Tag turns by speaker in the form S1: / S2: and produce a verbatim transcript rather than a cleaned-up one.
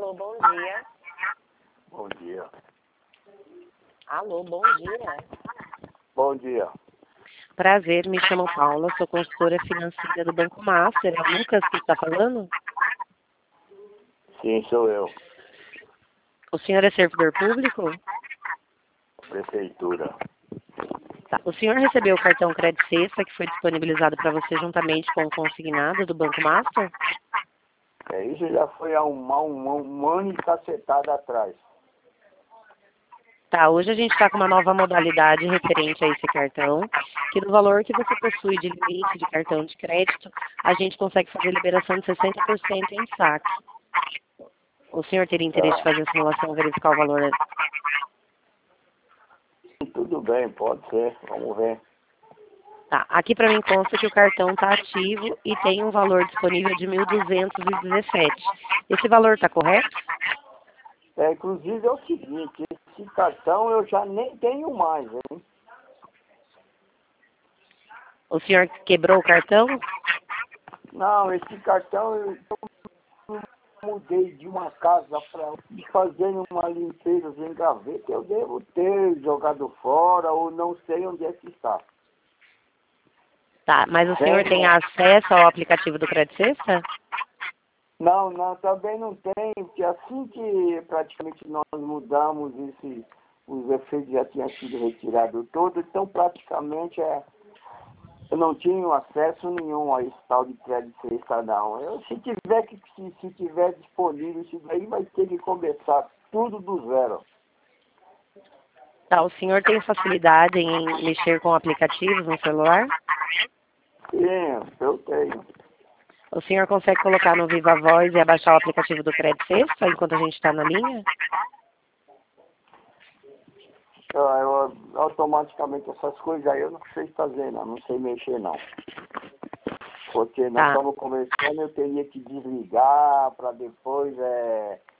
S1: Alô, bom dia.
S2: Bom dia.
S1: Alô, bom dia.
S2: Bom dia.
S1: Prazer, me chamo Paula, sou consultora financeira do Banco Master. É o Lucas que está falando?
S2: Sim, sou eu.
S1: O senhor é servidor público?
S2: Prefeitura.
S1: Tá. O senhor recebeu o cartão Crédito Sexta que foi disponibilizado para você juntamente com o consignado do Banco Master?
S2: É, isso já foi há um, um, um ano e cacetada atrás.
S1: Tá, hoje a gente está com uma nova modalidade referente a esse cartão, que no valor que você possui de limite de cartão de crédito, a gente consegue fazer liberação de sessenta por cento em saque. O senhor teria interesse de fazer a simulação, verificar o valor?
S2: Tudo bem, pode ser. Vamos ver.
S1: Tá, aqui para mim consta que o cartão está ativo e tem um valor disponível de mil duzentos e dezessete. Esse valor está correto?
S2: É, inclusive é o seguinte, esse cartão eu já nem tenho mais, hein?
S1: O senhor quebrou o cartão?
S2: Não, esse cartão eu mudei de uma casa para outra, fazendo uma limpeza sem gaveta, eu devo ter jogado fora ou não sei onde é que está.
S1: Tá, mas o senhor tem acesso ao aplicativo do Crédito Sexta?
S2: Não, não, também não tem, porque assim que praticamente nós mudamos esse, os efeitos já tinham sido retirados todos, então praticamente é, eu não tinha acesso nenhum a esse tal de crédito sexta não. Eu, se tiver que se, se tiver disponível isso daí vai ter que começar tudo do zero.
S1: Tá, o senhor tem facilidade em mexer com aplicativos no celular?
S2: Sim, eu tenho.
S1: O senhor consegue colocar no Viva Voz e abaixar o aplicativo do Crédito Sexta enquanto a gente está na linha?
S2: Eu, eu, automaticamente essas coisas aí eu não sei fazer não, não sei mexer não. Porque nós
S1: Tá.
S2: estamos começando, eu teria que desligar para depois é,